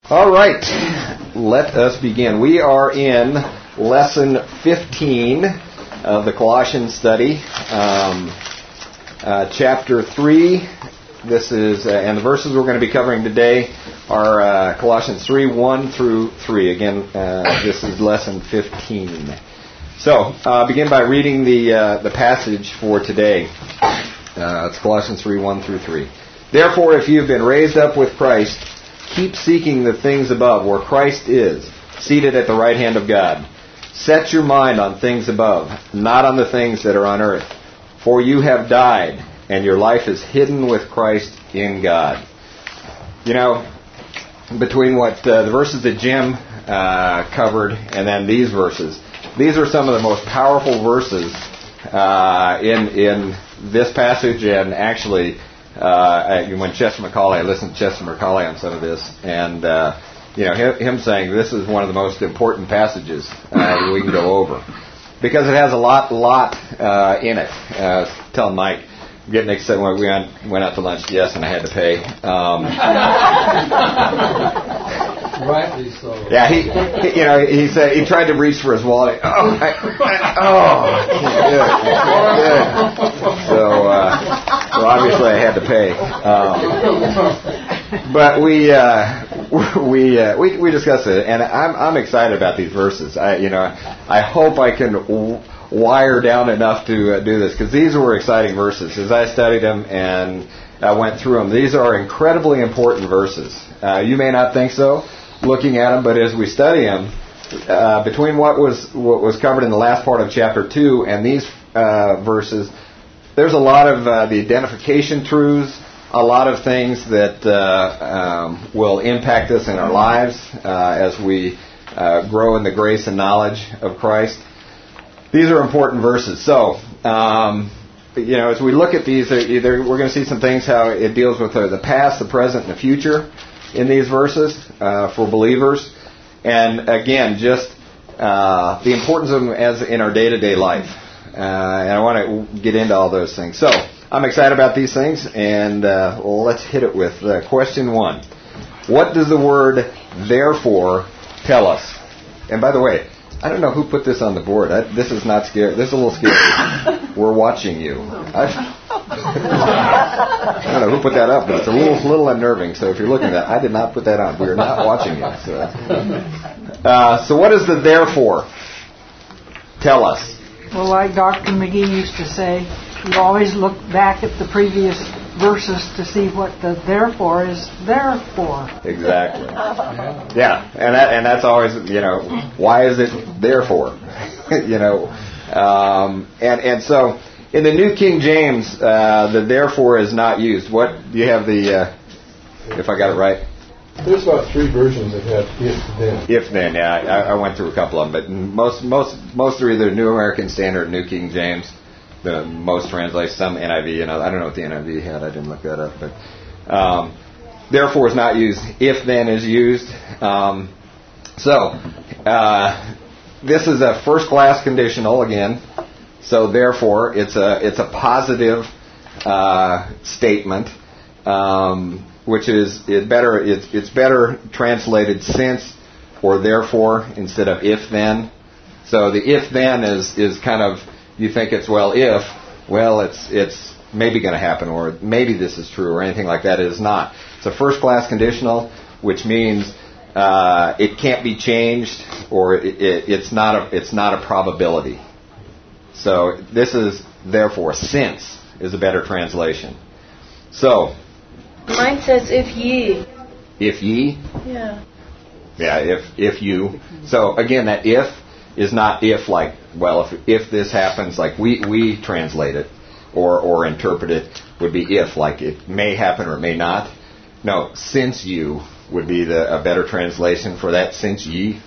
All right, let us begin. We are in lesson 15 of the Colossians study, chapter 3. This is, and the verses we're going to be covering today are Colossians 3, 1 through 3. Again, this is lesson 15. So, begin by reading the passage for today. It's Colossians 3, 1 through 3. Therefore, if you have been raised up with Christ, keep seeking the things above, where Christ is, seated at the right hand of God. Set your mind on things above, not on the things that are on earth. For you have died, and your life is hidden with Christ in God. You know, between what the verses that Jim covered and then these verses, these are some of the most powerful verses in this passage, and actually when Chester McCauley, I listened to Chester McCauley on some of this, and him saying this is one of the most important passages we can go over, because it has a lot in it. Telling Mike, getting excited when we went out to lunch, yes, and I had to pay. Rightly so. Yeah, he said he tried to reach for his wallet. So obviously I had to pay. But we discussed it, and I'm excited about these verses. I hope I can wire down enough to do this, because these were exciting verses as I studied them and I went through them. These are incredibly important verses. You may not think so, looking at them, but as we study them, between what was covered in the last part of chapter 2 and these verses, there's a lot of the identification truths, a lot of things that will impact us in our lives as we grow in the grace and knowledge of Christ. These are important verses. So, as we look at these, we're going to see some things, how it deals with the past, the present, and the future in these verses for believers. And again, just the importance of them as in our day-to-day life. And I want to get into all those things. So, I'm excited about these things, and let's hit it with question 1. What does the word therefore tell us? And by the way, I don't know who put this on the board. This is not scary. This is a little scary. We're watching you. I don't know who put that up, but it's a little unnerving. So if you're looking at that, I did not put that on. We are not watching you. So what does the therefore tell us? Well, like Dr. McGee used to say, you always look back at the previous verses to see what the therefore is there for. Exactly. Yeah, and that's always, why is it therefore? And so in the New King James, the therefore is not used. What do you have if I got it right? There's about 3 versions that have if then. If then, yeah. I went through a couple of them, but most are either New American Standard or New King James. The most translates, some NIV, I don't know what the NIV had, I didn't look that up, but therefore is not used. If then is used. This is a first class conditional again. So therefore it's a positive statement, which is better. It's better translated since or therefore instead of if then. So the if then is kind of, you think it's it's maybe going to happen, or maybe this is true, or anything like that. It is not. It's a first class conditional, which means it can't be changed, or it's not a probability. So this is therefore, since is a better translation. So mine says if ye. If ye? Yeah. Yeah, if you. So again, that if is not if like, well, if this happens, like we translate it or interpret it, would be if, like it may happen or it may not. No, since you would be a better translation for that, since ye.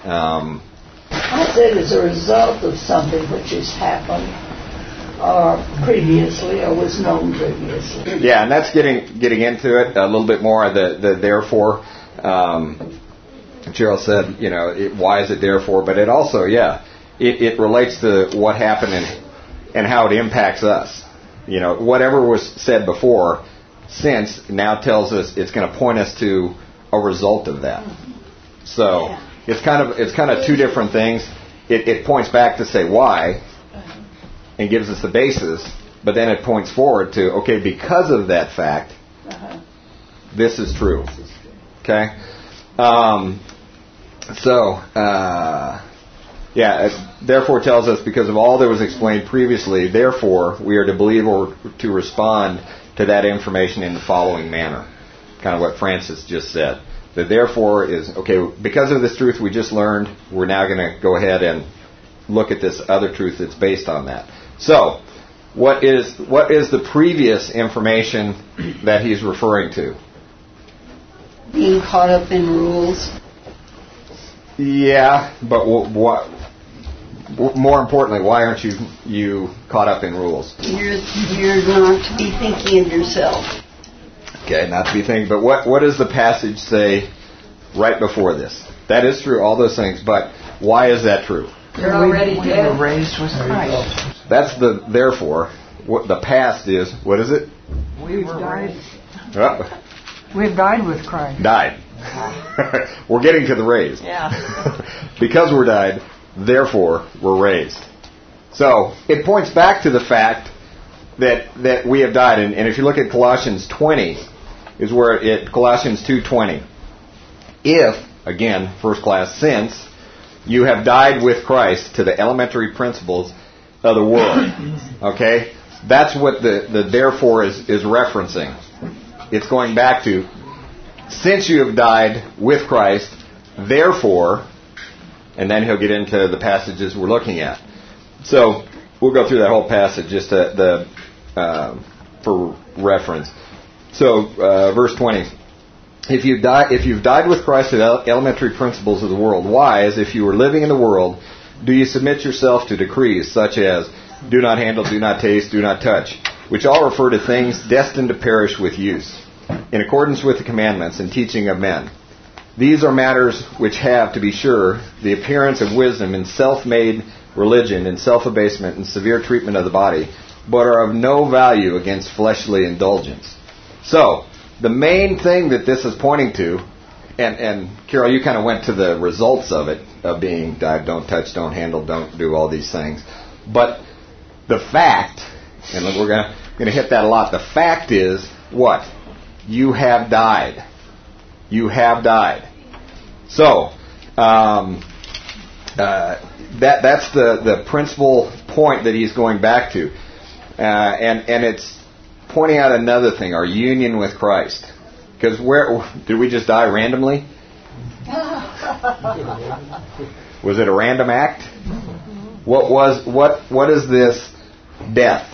I said as a result of something which has happened previously or was known previously. Yeah, and that's getting into it a little bit more, the therefore. Cheryl said, why is it therefore? But it also, it relates to what happened and how it impacts us. Whatever was said before, since now tells us it's going to point us to a result of that. So it's kind of two different things. It points back to say why and gives us the basis, but then it points forward to, okay, because of that fact, this is true. Okay? Therefore tells us, because of all that was explained previously, therefore we are to believe or to respond to that information in the following manner. Kind of what Francis just said. The therefore is, okay, because of this truth we just learned, we're now going to go ahead and look at this other truth that's based on that. So, what is the previous information that he's referring to? Being caught up in rules. Yeah, but what? More importantly, why aren't you caught up in rules? You're not to be thinking of yourself. Okay, not to be thinking. But what does the passage say right before this? That is true, all those things. But why is that true? You're already dead. We were raised with Christ. That's the therefore. What the past is? What is it? We've died. Oh. We've died with Christ. Died. We're getting to the raised. Yeah. Because we're died, therefore we're raised. So it points back to the fact that we have died. And if you look at Colossians 20, is where Colossians 2:20. If, again, first class, since you have died with Christ to the elementary principles of the world. Okay? That's what the therefore is referencing. It's going back to, since you have died with Christ, therefore, and then he'll get into the passages we're looking at. So we'll go through that whole passage just for reference. So verse 20. If you've died with Christ to the elementary principles of the world, why, as if you were living in the world, do you submit yourself to decrees such as do not handle, do not taste, do not touch, which all refer to things destined to perish with use, in accordance with the commandments and teaching of men. These are matters which have, to be sure, the appearance of wisdom in self-made religion and self-abasement and severe treatment of the body, but are of no value against fleshly indulgence. So, the main thing that this is pointing to, and Carol, you kind of went to the results of it, of being died, don't touch, don't handle, don't do all these things. But the fact, and we're going to hit that a lot, the fact is what? You have died. You have died. So, that's the principal point that he's going back to. And it's pointing out another thing, our union with Christ. Because where did we just die randomly? Was it a random act? What is this death?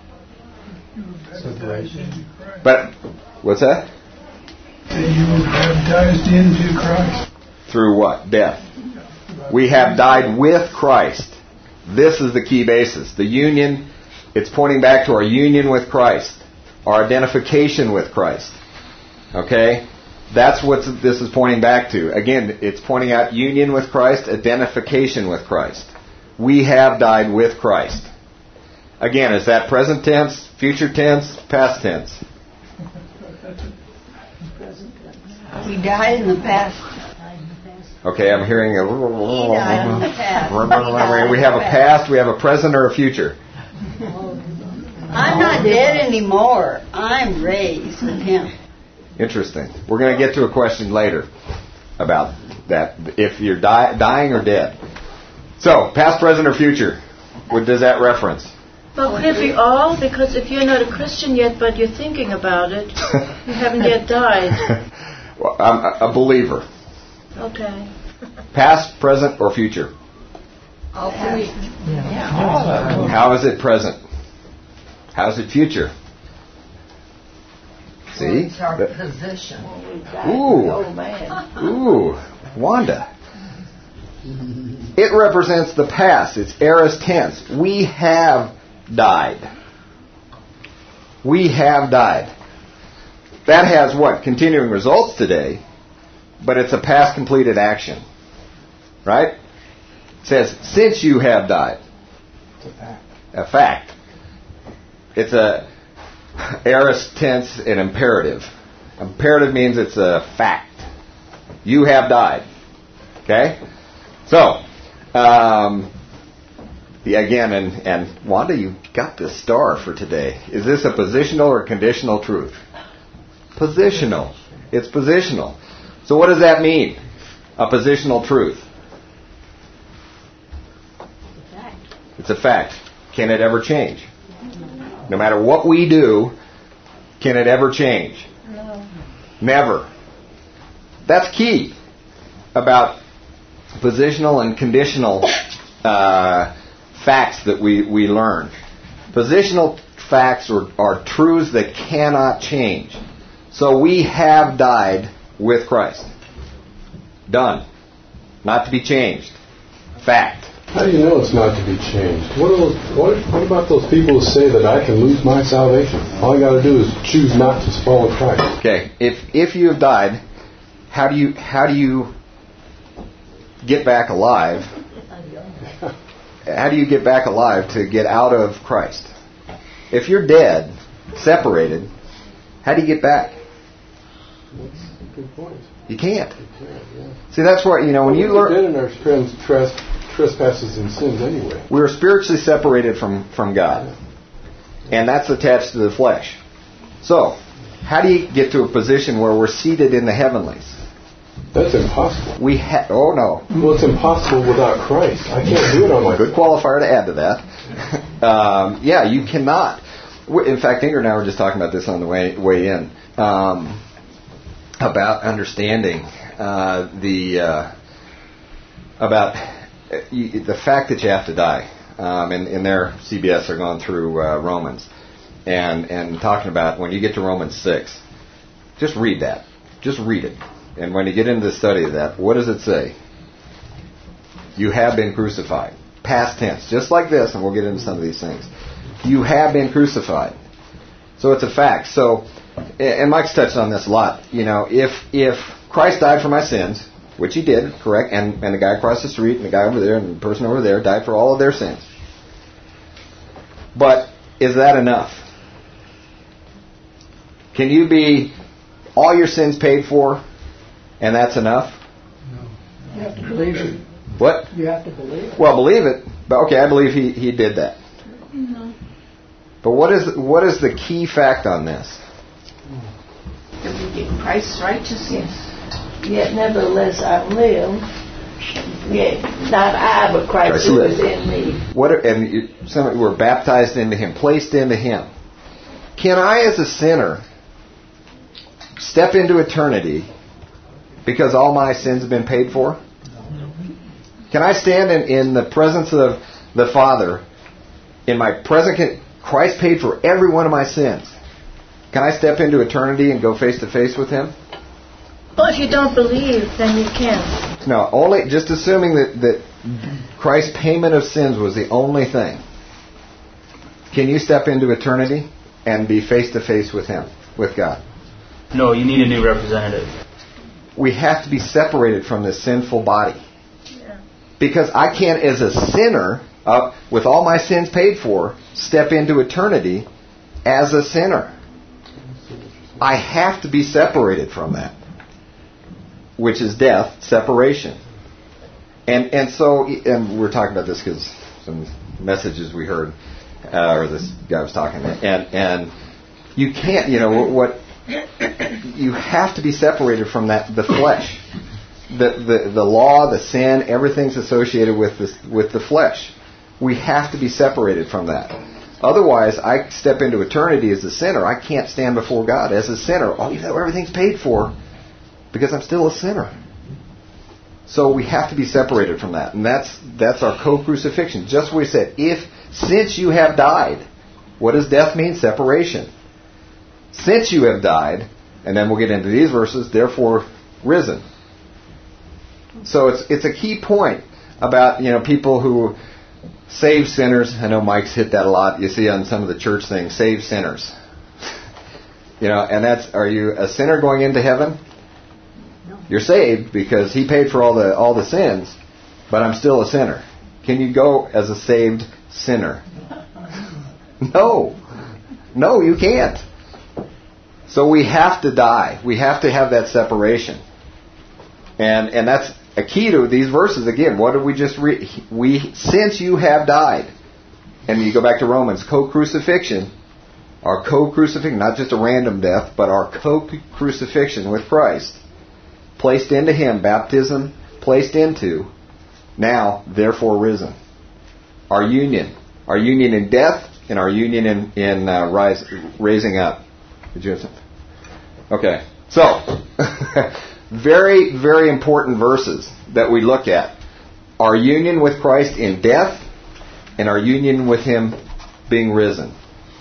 Separation. But what's that? You were baptized into Christ. Through what? Death. We have died with Christ. This is the key basis. The union, it's pointing back to our union with Christ. Our identification with Christ. Okay? That's what this is pointing back to. Again, it's pointing out union with Christ, identification with Christ. We have died with Christ. Again, is that present tense, future tense, past tense? We died in the past. Okay, I'm hearing a... He died in the past. We have a past, we have a present, or a future? I'm not dead anymore. I'm raised with him. Interesting. We're going to get to a question later about that. If you're dying or dead. So, past, present, or future? What does that reference? Well, could it be all? Because if you're not a Christian yet, but you're thinking about it, you haven't yet died. Well, I'm a believer. Okay. Past, present, or future? All three. How is it present? How's it future? See? It's our position. Ooh, Wanda. It represents the past. It's aorist tense. We have died. We have died. That has what? Continuing results today, but it's a past completed action. Right? It says, since you have died. It's a fact. A fact. It's a aorist tense and imperative. Imperative means it's a fact. You have died. Okay? So, again, and Wanda, you got the star for today. Is this a positional or conditional truth? Positional. It's positional. So what does that mean? A positional truth. It's a fact. Can it ever change? No matter what we do, can it ever change? No. Never. That's key about positional and conditional facts that we learn. Positional facts are truths that cannot change. So we have died with Christ. Done. Not to be changed. Fact. How do you know it's not to be changed? What about those people who say that I can lose my salvation? All I got to do is choose not to follow Christ. Okay. If you have died, how do you get back alive? How do you get back alive to get out of Christ? If you're dead, separated, how do you get back? That's a good point. You can't. Yeah. See, that's what, when you We're dead learn. in our trespasses and sins anyway. We're spiritually separated from God. And that's attached to the flesh. So, how do you get to a position where we're seated in the heavenlies? That's impossible. Oh no. Well, it's impossible without Christ. I can't do it on my Good qualifier to add to that. Yeah, you cannot. In fact, Ingrid and I were just talking about this on the way in. About understanding about the fact that you have to die. In their CBS, they're going through Romans and talking about when you get to Romans 6, just read that. Just read it. And when you get into the study of that, what does it say? You have been crucified. Past tense. Just like this, and we'll get into some of these things. You have been crucified. So it's a fact. So, and Mike's touched on this a lot. If Christ died for my sins, which he did, correct, and the guy across the street, and the guy over there, and the person over there died for all of their sins. But is that enough? Can you be all your sins paid for, and that's enough? No. You have to believe it. What? You have to believe it. Well, believe it. But okay, I believe he did that. No. But what is the key fact on this? That we get Christ's righteousness. Yet nevertheless I live. Yet not I, but Christ who is in me. Some were baptized into him, placed into him. Can I, as a sinner, step into eternity because all my sins have been paid for? Can I stand in the presence of the Father in my present? Christ paid for every one of my sins. Can I step into eternity and go face to face with him? Well, if you don't believe, then you can't. No, only just assuming that Christ's payment of sins was the only thing. Can you step into eternity and be face to face with him, with God? No, you need a new representative. We have to be separated from this sinful body. Because I can't, as a sinner, with all my sins paid for, step into eternity as a sinner. I have to be separated from that, which is death, separation. And we're talking about this because some messages we heard, or this guy was talking about, and you can't, you have to be separated from the flesh. The law, the sin, everything's associated with the flesh. We have to be separated from that. Otherwise, I step into eternity as a sinner. I can't stand before God as a sinner. Even though everything's paid for, because I'm still a sinner. So we have to be separated from that. And that's our co-crucifixion. Just what we said. Since you have died, what does death mean? Separation. Since you have died, and then we'll get into these verses, therefore risen. So it's a key point about people who save sinners. I know Mike's hit that a lot. You see on some of the church things, save sinners. And are you a sinner going into heaven? No. You're saved because he paid for all the sins, but I'm still a sinner. Can you go as a saved sinner? No, you can't. So we have to die. We have to have that separation. And that's a key to these verses. Again, what did we just read? Since you have died, and you go back to Romans, co-crucifixion, our co-crucifixion, not just a random death, but our co-crucifixion with Christ, placed into Him, baptism placed into, now, therefore risen. Our union in death, and our union in raising up. Did you have something? Okay, so very, very important verses that we look at. Our union with Christ in death, and our union with Him being risen.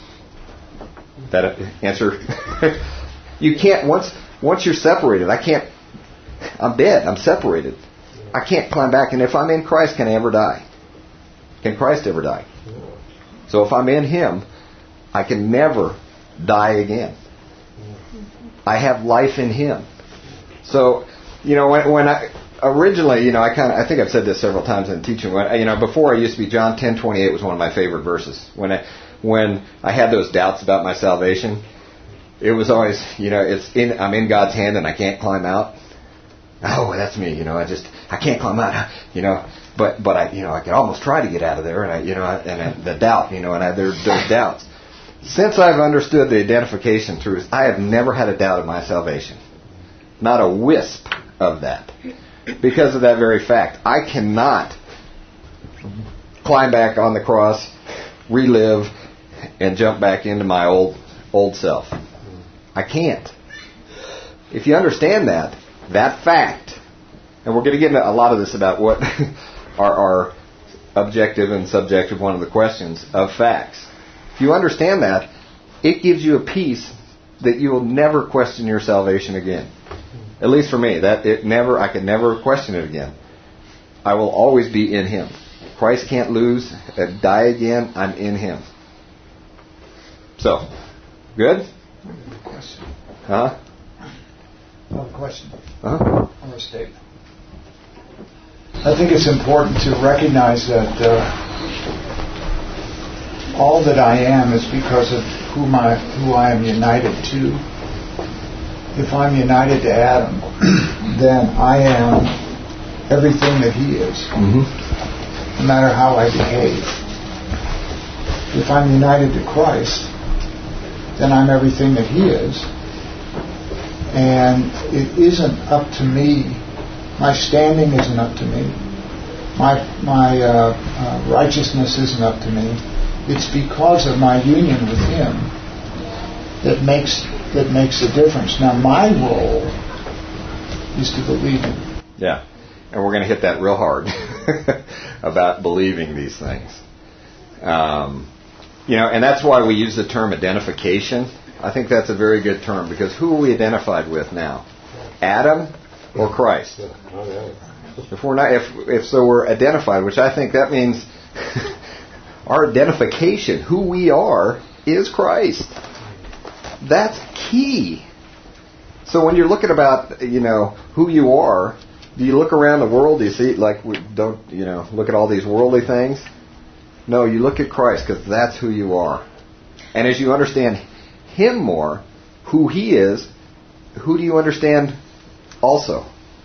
That answer? You can't, once you're separated, I'm dead, I'm separated. I can't climb back, and if I'm in Christ, can I ever die? Can Christ ever die? So if I'm in Him, I can never die again. I have life in Him. So, when I originally, I think I've said this several times in teaching. Before I used to be, John 10:28 was one of my favorite verses. When I had those doubts about my salvation, it was always, I'm in God's hand and I can't climb out. Oh, that's me. I can't climb out. But I could almost try to get out of there, and the doubt, there's doubts. Since I've understood the identification truth, I have never had a doubt of my salvation. Not a wisp of that. Because of that very fact. I cannot climb back on the cross, relive, and jump back into my old self. I can't. If you understand that fact, and we're going to get into a lot of this about what are objective and subjective, one of the questions of facts. If you understand that, it gives you a peace that you will never question your salvation again. At least for me, I could never question it again. I will always be in Him. Christ can't lose, die again. I'm in Him. So, good? Question. Huh? No question. Huh? Or a statement. I think it's important to recognize that all that I am is because of who I am united to. If I'm united to Adam, then I am everything that he is, no matter how I behave. If I'm united to Christ, then I'm everything that he is. And it isn't up to me. My standing isn't up to me. My righteousness isn't up to me. It's because of my union with him that makes the difference. Now, my role is to believe him. Yeah, and we're going to hit that real hard about believing these things. And that's why we use the term identification. I think that's a very good term, because who are we identified with now? Adam or Christ? If we're not, if so, we're identified, which I think that means our identification, who we are, is Christ. That's key. So when you're looking about, who you are, do you look around the world? Do you see, look at all these worldly things? No, you look at Christ, because that's who you are. And as you understand him more, who he is, who do you understand also?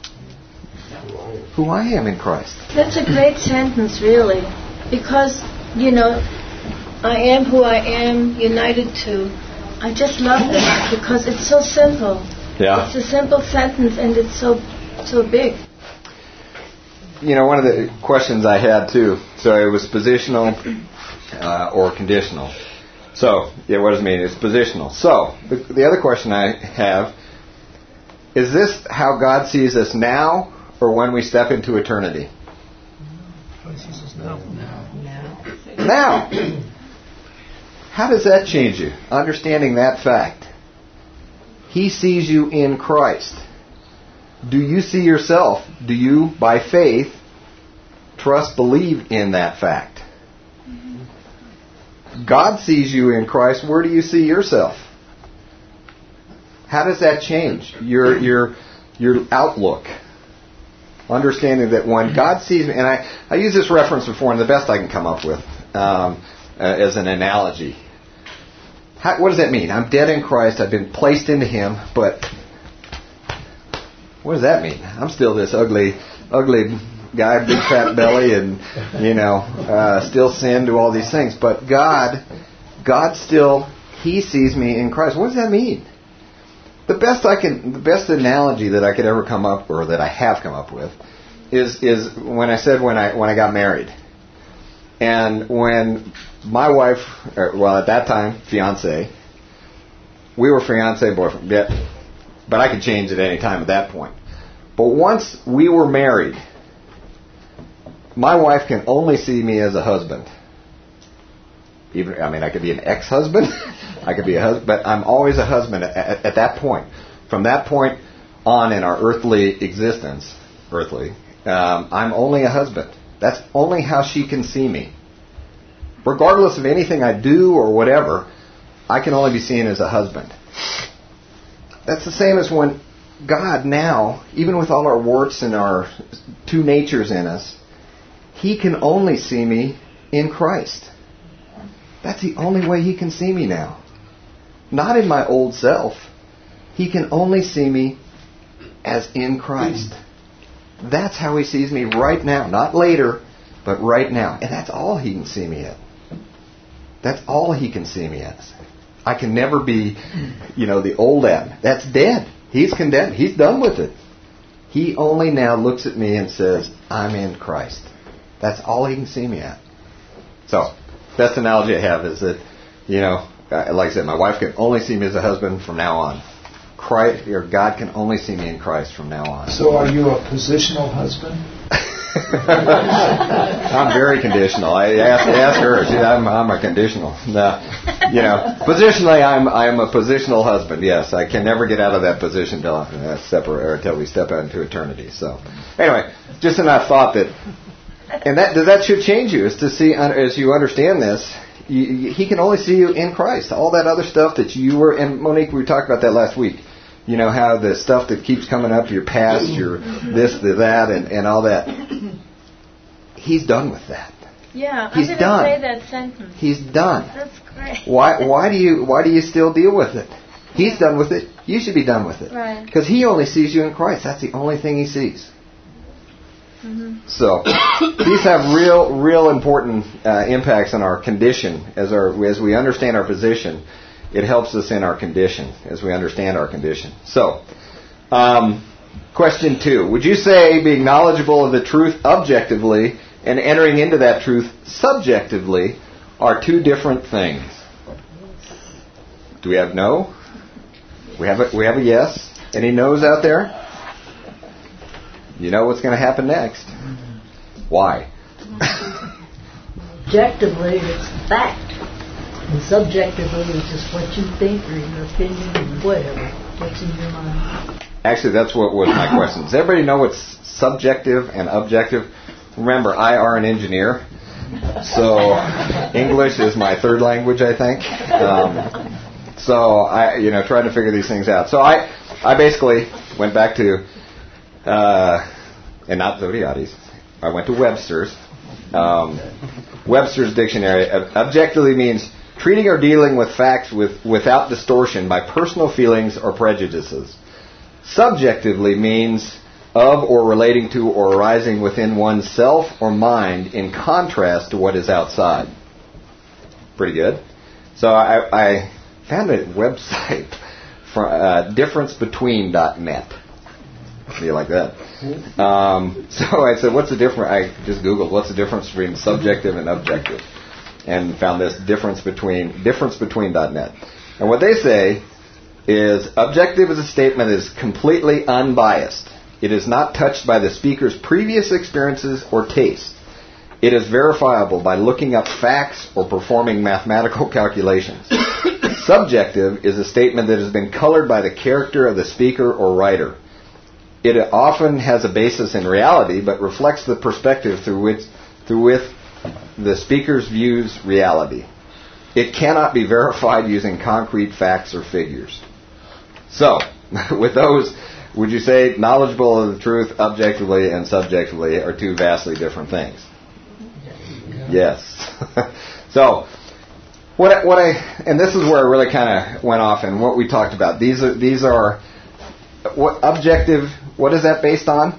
Who I am in Christ. That's a great sentence, really, because, I am who I am united to. I just love that because it's so simple. Yeah. It's a simple sentence and it's so big. One of the questions I had too, so it was positional or conditional. So, what does it mean? It's positional. So, the other question I have, is this how God sees us now or when we step into eternity? He sees us now. Now. How does that change you? Understanding that fact. He sees you in Christ. Do you see yourself? Do you, by faith, believe in that fact? God sees you in Christ. Where do you see yourself? How does that change your outlook? Understanding that when God sees me, and I use this reference before, and the best I can come up with as an analogy. What does that mean? I'm dead in Christ. I've been placed into him, but what does that mean? I'm still this ugly guy, big fat belly, and still sin, do all these things. But God still, He sees me in Christ. What does that mean? The best analogy that I could ever come up, or that I have come up with, is when I said when I got married, and when my wife, at that time fiance, we were fiance boyfriend, but I could change at any time at that point. But once we were married, my wife can only see me as a husband. I could be an ex-husband, I could be a husband, but I'm always a husband at that point. From that point on in our earthly existence, I'm only a husband. That's only how she can see me. Regardless of anything I do or whatever, I can only be seen as a husband. That's the same as when God now, even with all our warts and our two natures in us, He can only see me in Christ. That's the only way He can see me now. Not in my old self. He can only see me as in Christ. That's how He sees me right now. Not later, but right now. And that's all He can see me at. That's all He can see me as. I can never be, the old Adam. That's dead. He's condemned. He's done with it. He only now looks at me and says, I'm in Christ. That's all He can see me at. So, best analogy I have is that, like I said, my wife can only see me as a husband from now on. Christ, or God can only see me in Christ from now on. So are you a positional husband? I'm very conditional. I ask her. I'm a conditional. Positionally, I'm a positional husband. Yes, I can never get out of that position until we step out into eternity. So, anyway, just in that thought that should change you, is to see, as you understand this, He can only see you in Christ. All that other stuff that you were, and Monique, we talked about that last week. How the stuff that keeps coming up, your past, your this, the that, and all that. He's done with that. Yeah, He's I'm going done. to say that sentence. He's done. That's great. Why do you still deal with it? He's done with it. You should be done with it. Right. Because He only sees you in Christ. That's the only thing He sees. Mm-hmm. So these have real important impacts on our condition as we understand our position. It helps us in our condition as we understand our condition. So, question 2. Would you say being knowledgeable of the truth objectively and entering into that truth subjectively are two different things? Do we have no? We have a yes. Any no's out there? You know what's going to happen next. Why? Objectively, it's fact. And subjectively, it's just what you think or your opinion or whatever. What's in your mind. Actually, that's what was my question. Does everybody know what's subjective and objective? Remember, I are an engineer. So English is my third language, I think. So I, trying to figure these things out. So I basically went back to, and not Zodiades. I went to Webster's. Webster's dictionary. Objectively means treating or dealing with facts without distortion by personal feelings or prejudices. Subjectively means of or relating to or arising within one's self or mind in contrast to what is outside. Pretty good. So I found a website for differencebetween.net. Do you like that? So I said, what's the difference? I just Googled, what's the difference between subjective and objective? And found this differencebetween.net. And what they say is, objective is a statement that is completely unbiased. It is not touched by the speaker's previous experiences or taste. It is verifiable by looking up facts or performing mathematical calculations. Subjective is a statement that has been colored by the character of the speaker or writer. It often has a basis in reality, but reflects the perspective through which the speaker's views reality. It cannot be verified using concrete facts or figures. So, with those, would you say knowledgeable of the truth objectively and subjectively are two vastly different things? Yes. So, and this is where I really kind of went off and what we talked about. These are what objective What is that based on?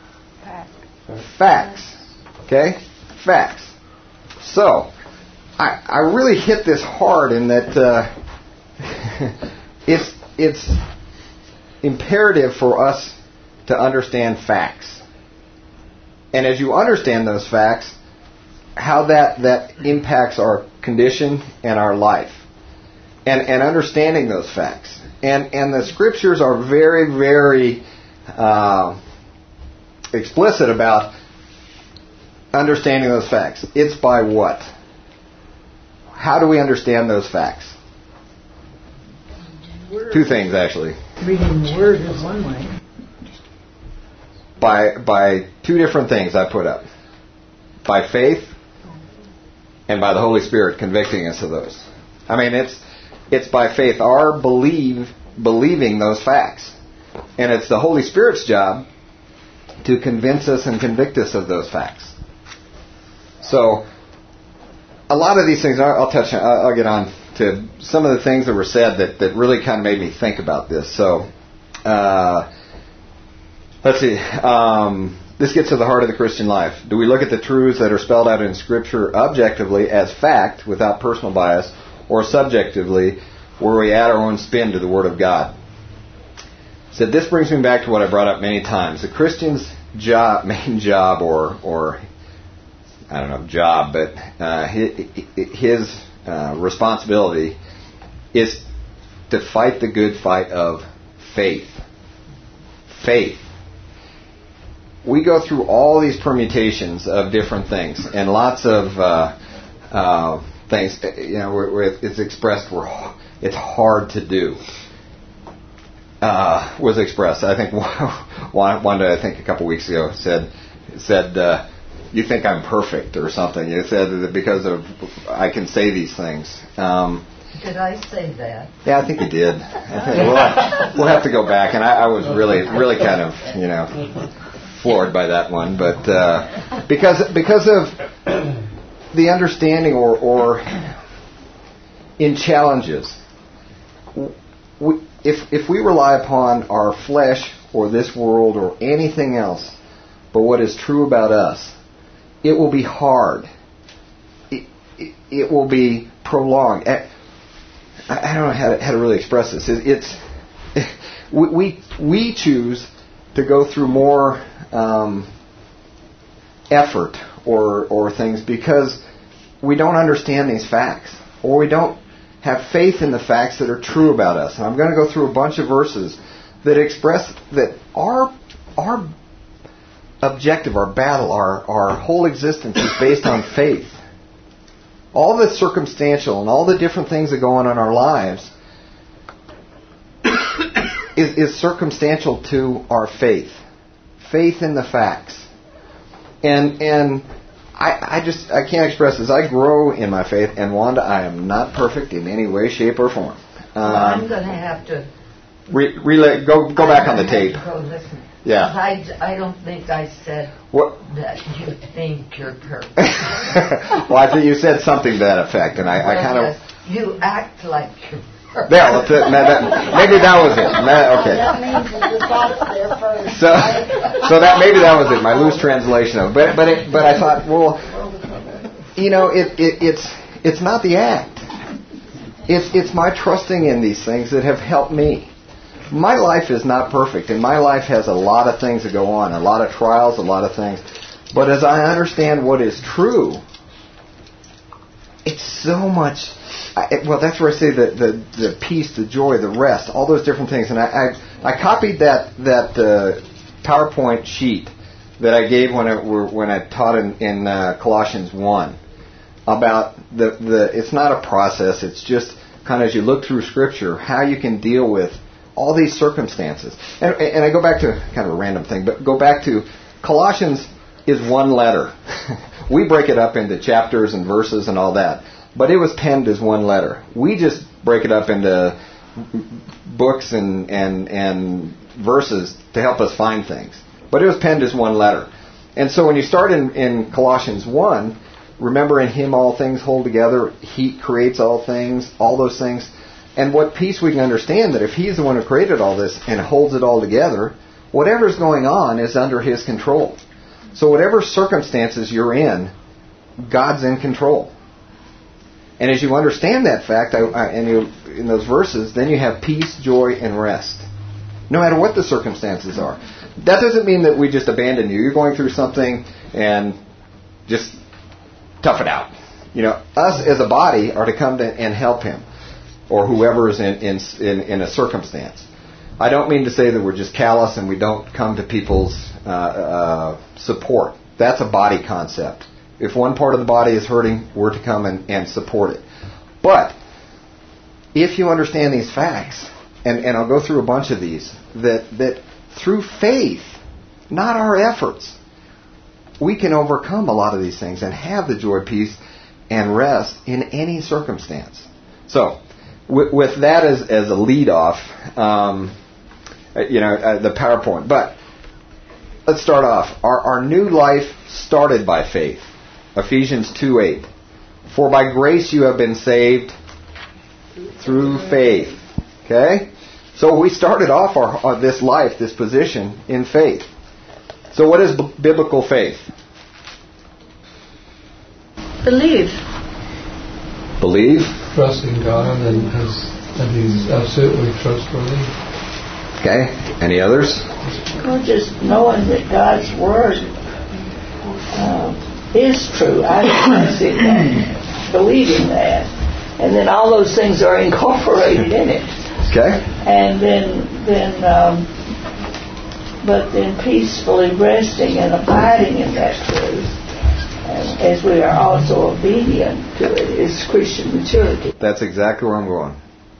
Facts. Okay? Facts. So, I really hit this hard in that it's imperative for us to understand facts. And as you understand those facts, how that impacts our condition and our life. And understanding those facts. And the scriptures are very, very explicit about understanding those facts. It's by what? How do we understand those facts? Two things, actually. Reading the Word is one way. By two different things I put up. By faith and by the Holy Spirit convicting us of those. I mean, it's by faith, our believing those facts. And it's the Holy Spirit's job to convince us and convict us of those facts. So, a lot of these things, I'll get on to some of the things that were said that really kind of made me think about this. So, let's see. This gets to the heart of the Christian life. Do we look at the truths that are spelled out in Scripture objectively as fact without personal bias, or subjectively where we add our own spin to the Word of God? So this brings me back to what I brought up many times. The Christian's main job, or I don't know, job, but his responsibility is to fight the good fight of faith. Faith. We go through all these permutations of different things, and lots of things, where it's expressed where it's hard to do. Was expressed. I think one day, I think a couple weeks ago, said, you think I'm perfect or something. You said that because of I can say these things. Did I say that? Yeah, I think you did. We'll have to go back, and I was really kind of floored by that one, but because of the understanding or in challenges. If we rely upon our flesh or this world or anything else but what is true about us, it will be hard. It will be prolonged. I don't know how to really express this. We choose to go through more effort or things because we don't understand these facts, or we don't have faith in the facts that are true about us. And I'm going to go through a bunch of verses that express that our objective, our battle, our whole existence is based on faith. All the circumstantial and all the different things that go on in our lives is circumstantial to our faith. Faith in the facts. And I can't express this. I grow in my faith, and Wanda, I am not perfect in any way, shape, or form. I'm going to have to go back on the tape. Go listen. Yeah. I don't think I said that you think you're perfect. Well, I think you said something to that effect, and I kind of. You act like you're perfect. Yeah, maybe that was it. Okay. That means you got it there first. So maybe that was it. My loose translation of it. But I thought, well, it's not the act. It's my trusting in these things that have helped me. My life is not perfect, and my life has a lot of things that go on, a lot of trials, a lot of things. But as I understand what is true, it's so much. That's where I say the peace, the joy, the rest, all those different things. And I copied that PowerPoint sheet that I gave when I taught in Colossians 1 about it's not a process. It's just kind of as you look through Scripture how you can deal with all these circumstances. And I go back to kind of a random thing, but go back to Colossians is one letter. We break it up into chapters and verses and all that. But it was penned as one letter. We just break it up into books and verses to help us find things. But it was penned as one letter. And so when you start in Colossians 1, remember in Him all things hold together. He creates all things, all those things. And what peace we can understand that if He's the one who created all this and holds it all together, whatever's going on is under His control. So whatever circumstances you're in, God's in control. And as you understand that fact, in those verses, then you have peace, joy, and rest. No matter what the circumstances are. That doesn't mean that we just abandon you. You're going through something and just tough it out. Us as a body are to come and help Him, or whoever is in a circumstance. I don't mean to say that we're just callous and we don't come to people's support. That's a body concept. If one part of the body is hurting, we're to come and support it. But if you understand these facts, and I'll go through a bunch of these, that through faith, not our efforts, we can overcome a lot of these things and have the joy, peace, and rest in any circumstance. So, with that as a lead-off, the PowerPoint. But let's start off. Our new life started by faith. Ephesians 2:8. For by grace you have been saved through faith. Okay? So we started off this life, this position, in faith. So what is biblical faith? Believe. Believe. Trust in God and He's absolutely trustworthy. Okay. Any others? Well, just knowing that God's Word is true. I see that. Believing that. And then all those things are incorporated in it. Okay. And but then peacefully resting and abiding in that truth, as we are also obedient to it, is Christian maturity. That's exactly where I'm going.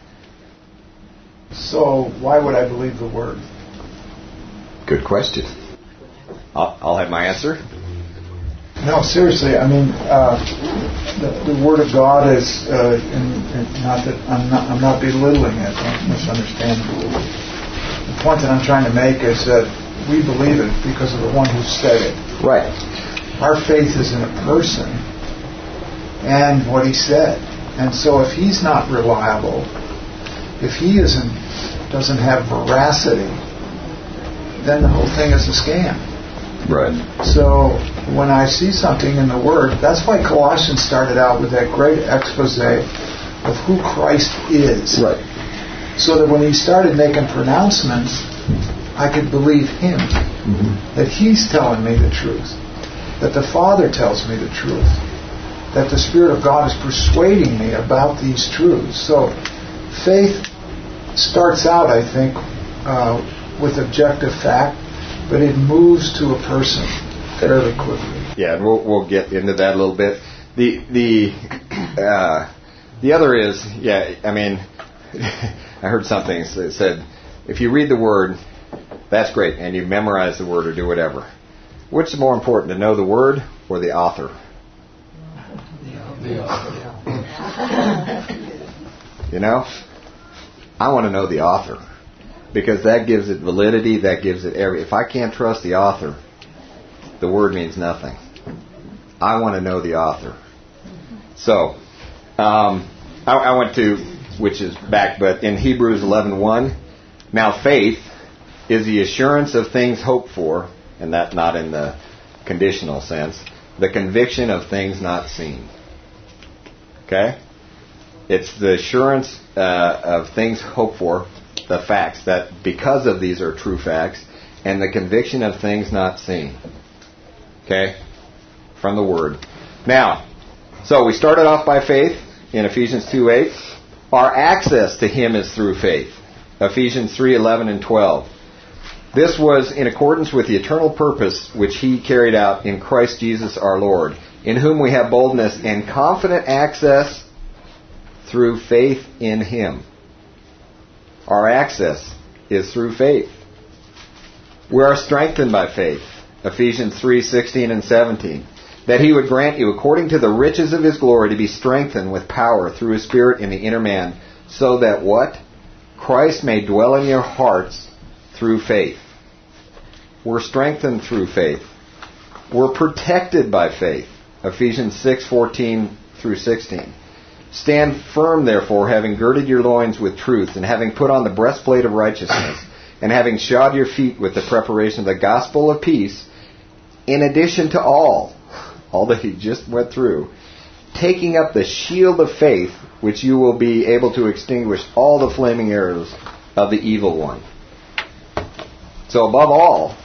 So why would I believe the Word? Good question. I'll have my answer. No, seriously. I mean, the Word of God is, not that I'm not belittling it. Don't misunderstand. The point that I'm trying to make is that we believe it because of the one who said it. Right. Our faith is in a person and what he said. And so if he's not reliable, if he doesn't have veracity, then the whole thing is a scam. Right. So when I see something in the Word, that's why Colossians started out with that great expose of who Christ is. Right. So that when he started making pronouncements, I could believe him. Mm-hmm. That he's telling me the truth. That the Father tells me the truth. That the Spirit of God is persuading me about these truths. So faith starts out, I think, with objective fact, but it moves to a person fairly quickly. Yeah, and we'll get into that a little bit. The other is, I mean, I heard something that said, if you read the Word, that's great, and you memorize the Word or do whatever. Which is more important, to know the Word or the author? The author. I want to know the author. Because that gives it validity, that gives it if I can't trust the author, the Word means nothing. I want to know the author. So, I went to, which is back, but in Hebrews 11:1, now faith is the assurance of things hoped for, and that's not in the conditional sense, the conviction of things not seen. Okay? It's the assurance of things hoped for, the facts, that because of these are true facts, and the conviction of things not seen. Okay? From the Word. Now, so we started off by faith in Ephesians 2:8. Our access to Him is through faith. Ephesians 3:11 and 12. This was in accordance with the eternal purpose which He carried out in Christ Jesus our Lord, in whom we have boldness and confident access through faith in Him. Our access is through faith. We are strengthened by faith. Ephesians 3:16 and 17. That He would grant you, according to the riches of His glory, to be strengthened with power through His Spirit in the inner man, so that what? Christ may dwell in your hearts through faith. We're strengthened through faith. We're protected by faith. Ephesians 6:14 through 16. Stand firm, therefore, having girded your loins with truth, and having put on the breastplate of righteousness, and having shod your feet with the preparation of the gospel of peace, in addition to all that he just went through, taking up the shield of faith, which you will be able to extinguish all the flaming arrows of the evil one. So above all,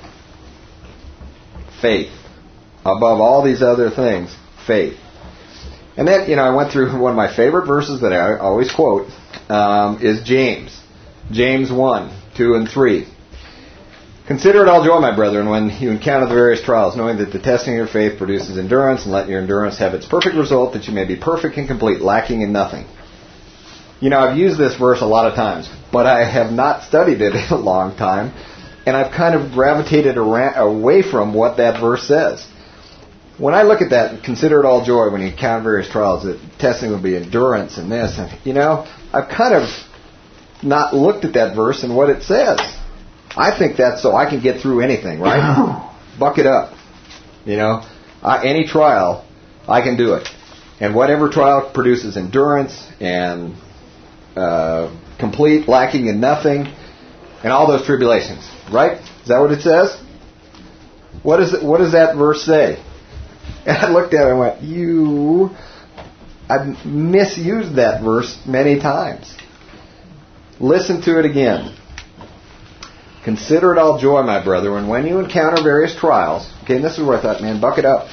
faith. Above all these other things, faith. And then, I went through one of my favorite verses that I always quote, is James. James 1, 2, and 3. Consider it all joy, my brethren, when you encounter the various trials, knowing that the testing of your faith produces endurance, and let your endurance have its perfect result, that you may be perfect and complete, lacking in nothing. I've used this verse a lot of times, but I have not studied it in a long time, and I've kind of gravitated away from what that verse says. When I look at that, consider it all joy when you encounter various trials, that testing will be endurance and this, and I've kind of not looked at that verse and what it says. I think that's so I can get through anything, right? Buck it up. Any trial, I can do it. And whatever trial produces endurance and complete, lacking in nothing, and all those tribulations, right? Is that what it says? What does that verse say? And I looked at it and went, I've misused that verse many times. Listen to it again. Consider it all joy, my brethren, when you encounter various trials. Okay, and this is where I thought, man, buck it up.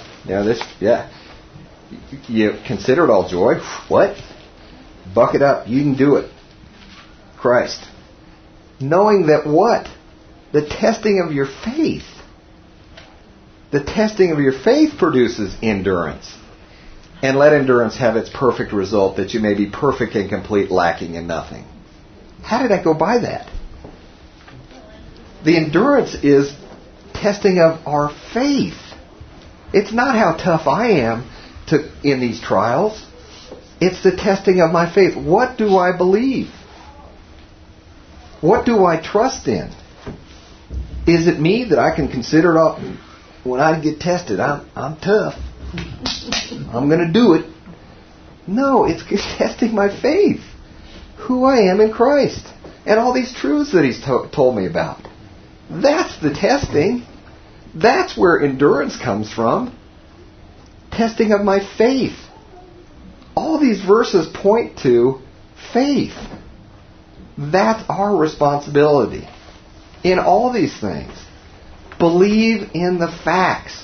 You consider it all joy. What? Buck it up. You can do it. Christ. Knowing that what? The testing of your faith. The testing of your faith produces endurance. And let endurance have its perfect result, that you may be perfect and complete, lacking in nothing. How did I go by that? The endurance is testing of our faith. It's not how tough I am in these trials. It's the testing of my faith. What do I believe? What do I trust in? Is it me that I can consider it all? When I get tested, I'm tough. I'm going to do it. No, it's testing my faith. Who I am in Christ. And all these truths that He's told me about. That's the testing. That's where endurance comes from. Testing of my faith. All these verses point to faith. That's our responsibility in all these things. Believe in the facts.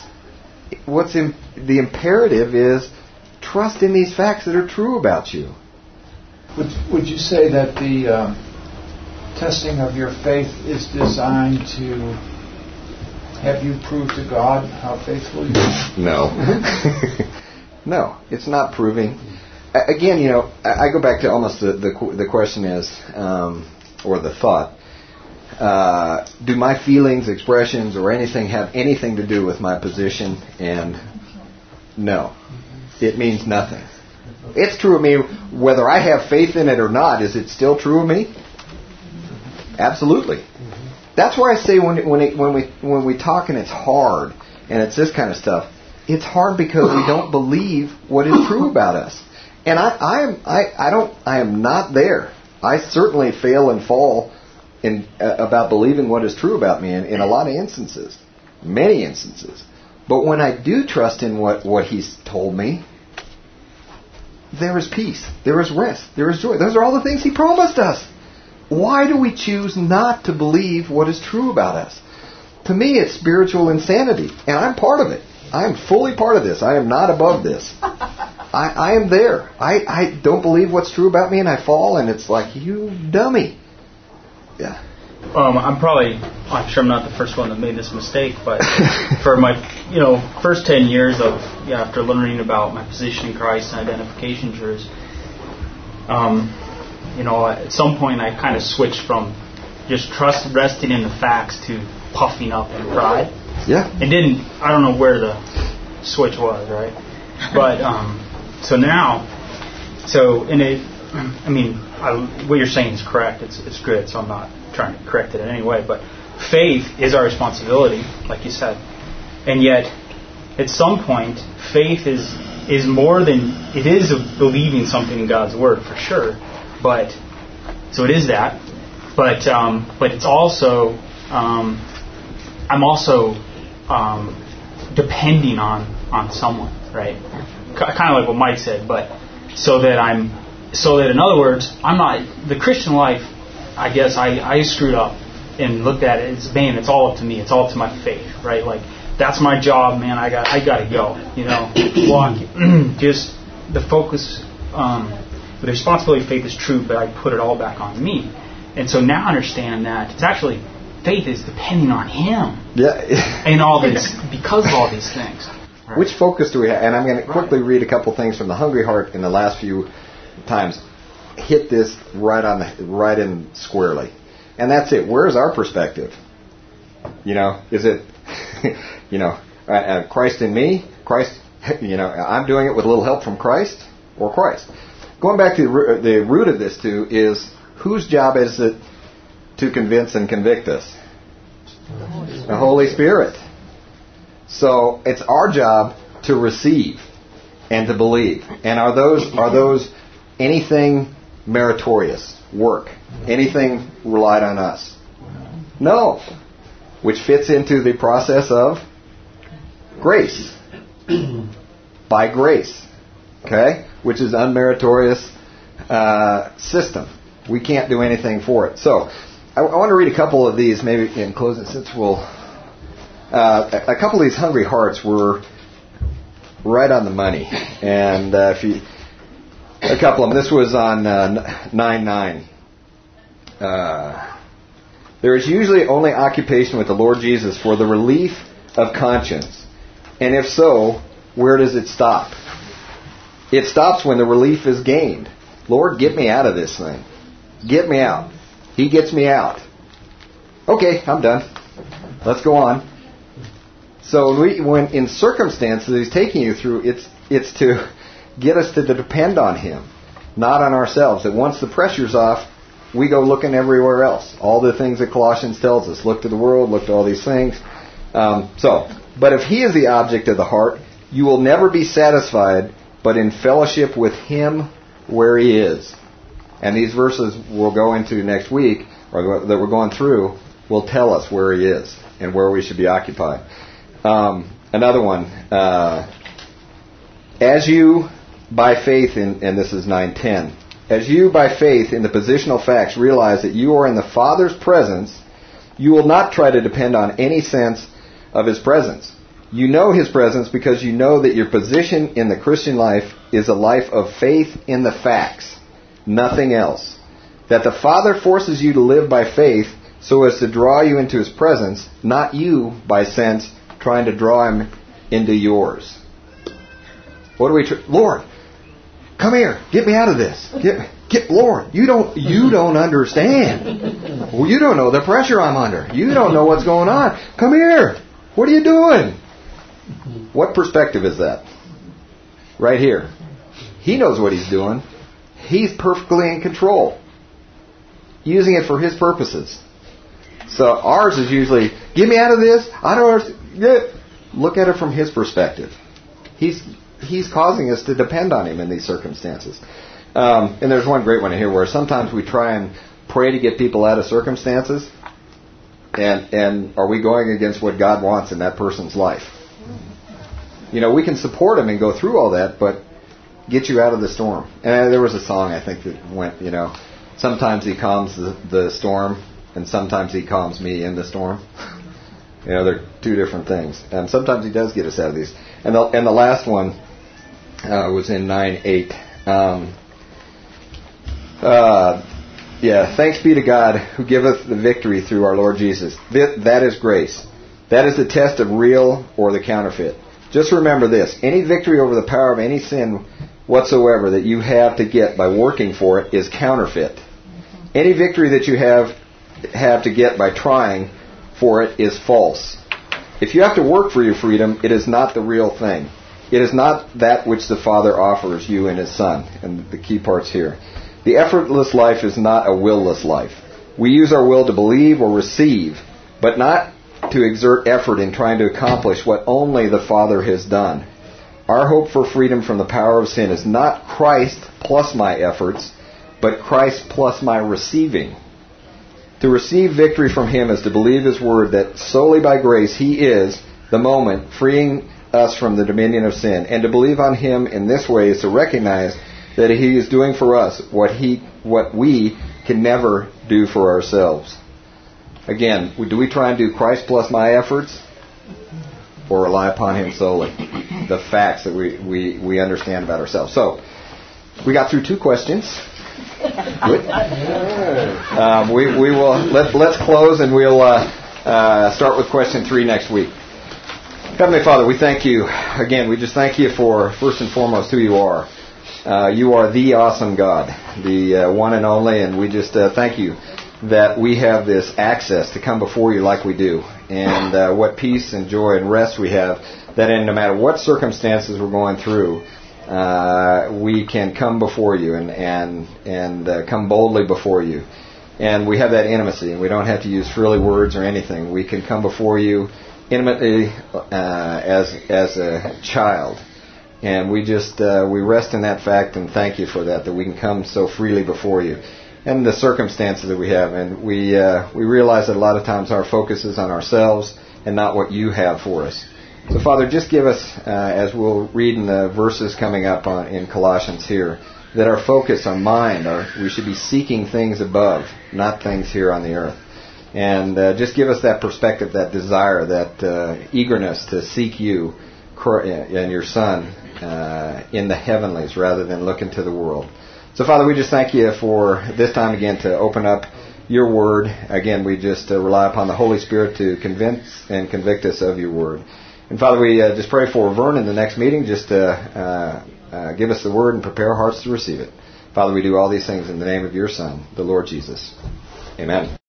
The imperative is trust in these facts that are true about you. Would you say that the testing of your faith is designed to have you prove to God how faithful you are? No. No, it's not proving. Again, I go back to almost the question is, or the thought, do my feelings, expressions, or anything have anything to do with my position? And no. It means nothing. It's true of me whether I have faith in it or not. Is it still true of me? Absolutely. That's why I say when we talk and it's hard and it's this kind of stuff, it's hard because we don't believe what is true about us. And I am not there. I certainly fail and fall about believing what is true about me in a lot of instances, many instances. But when I do trust in what He's told me, there is peace, there is rest, there is joy. Those are all the things He promised us. Why do we choose not to believe what is true about us? To me, it's spiritual insanity, and I'm part of it. I am fully part of this. I am not above this. I am there. I don't believe what's true about me, and I fall, and it's like, you dummy. Yeah. I'm sure I'm not the first one that made this mistake, but for my, first 10 years after learning about my position in Christ and identification truths, at some point I kind of switched from just resting in the facts to puffing up in pride. Yeah. I don't know where the switch was, right? But, what you're saying is correct. It's good, so I'm not trying to correct it in any way. But faith is our responsibility, like you said. And yet, at some point, faith is more than... It is believing something in God's Word, for sure. But, so it is that. But it's also I'm also depending on someone, right? Kind of like what Mike said, but so that in other words, I'm not the Christian life. I guess I screwed up and looked at it as, man, it's all up to me. It's all up to my faith, right? Like, that's my job, man. I got to go. Walk. Just the focus. The responsibility of faith is true, but I put it all back on me. And so now I understand that it's actually faith is depending on Him. Yeah. And all this because of all these things. Right. Which focus do we have? And I'm going to quickly read a couple things from the Hungry Heart in the last few times. Hit this right in squarely. And that's it. Where's our perspective? Is it, Christ in me? Christ, I'm doing it with a little help from Christ or Christ? Going back to the root of this too is, whose job is it to convince and convict us? The Holy Spirit. So it's our job to receive and to believe. And are those anything meritorious work? Anything relied on us? No. Which fits into the process of grace. By grace. Okay? Which is unmeritorious system. We can't do anything for it. So, I want to read a couple of these, maybe in closing, since we'll... a couple of these Hungry Hearts were right on the money. And a couple of them. This was on 9:9. There is usually only occupation with the Lord Jesus for the relief of conscience. And if so, where does it stop? It stops when the relief is gained. Lord, get me out of this thing. Get me out. He gets me out. Okay, I'm done. Let's go on. So when in circumstances He's taking you through, it's to get us to depend on Him, not on ourselves. That once the pressure's off, we go looking everywhere else. All the things that Colossians tells us. Look to the world, look to all these things. But if He is the object of the heart, you will never be satisfied, but in fellowship with Him where He is. And these verses we'll go into next week, or that we're going through, will tell us where He is and where we should be occupied. Another one. As you, by faith, and this is 9:10, as you, by faith, in the positional facts, realize that you are in the Father's presence, you will not try to depend on any sense of His presence. You know His presence because you know that your position in the Christian life is a life of faith in the facts, nothing else. That the Father forces you to live by faith so as to draw you into His presence, not you, by sense, trying to draw Him into yours. What do we... Lord, come here. Get me out of this. Get Lord, you don't understand. Well, you don't know the pressure I'm under. You don't know what's going on. Come here. What are you doing? What perspective is that? Right here. He knows what He's doing. He's perfectly in control. Using it for His purposes. So ours is usually, get me out of this. I don't understand. Look at it from His perspective. He's causing us to depend on Him in these circumstances. And there's one great one here where sometimes we try and pray to get people out of circumstances. And are we going against what God wants in that person's life? We can support them and go through all that, but get you out of the storm. And there was a song, I think, that went, sometimes He calms the storm, and sometimes He calms me in the storm. They're two different things. And sometimes He does get us out of these. And the last one was in 9:8. Thanks be to God who giveth the victory through our Lord Jesus. That is grace. That is the test of real or the counterfeit. Just remember this. Any victory over the power of any sin whatsoever that you have to get by working for it is counterfeit. Any victory that you have to get by trying for it is false. If you have to work for your freedom, it is not the real thing. It is not that which the Father offers you in His Son. And the key part's here. The effortless life is not a will-less life. We use our will to believe or receive, but not to exert effort in trying to accomplish what only the Father has done. Our hope for freedom from the power of sin is not Christ plus my efforts, but Christ plus my receiving. To receive victory from Him is to believe His word that solely by grace He is, the moment, freeing us from the dominion of sin. And to believe on Him in this way is to recognize that He is doing for us what we can never do for ourselves. Again, do we try and do Christ plus my efforts, or rely upon Him solely? The facts that we understand about ourselves. So, we got through 2 questions. Good. We will let's close, and we'll start with question 3 next week. Heavenly Father, we thank You again. We just thank You for, first and foremost, who You are. You are the awesome God, the one and only, and we just thank You that we have this access to come before You like we do, and what peace and joy and rest we have, that in no matter what circumstances we're going through, we can come before You and come boldly before You. And we have that intimacy, and we don't have to use frilly words or anything. We can come before You intimately as a child. And we just we rest in that fact and thank You for that we can come so freely before You and the circumstances that we have. And we realize that a lot of times our focus is on ourselves and not what You have for us. So, Father, just give us, as we'll read in the verses coming up in Colossians here, that our focus, our mind, we should be seeking things above, not things here on the earth. And just give us that perspective, that desire, that eagerness to seek You and Your Son in the heavenlies rather than look into the world. So, Father, we just thank You for this time again to open up Your Word. Again, we just rely upon the Holy Spirit to convince and convict us of Your Word. And, Father, we just pray for Vern in the next meeting, just to give us the Word and prepare our hearts to receive it. Father, we do all these things in the name of Your Son, the Lord Jesus. Amen.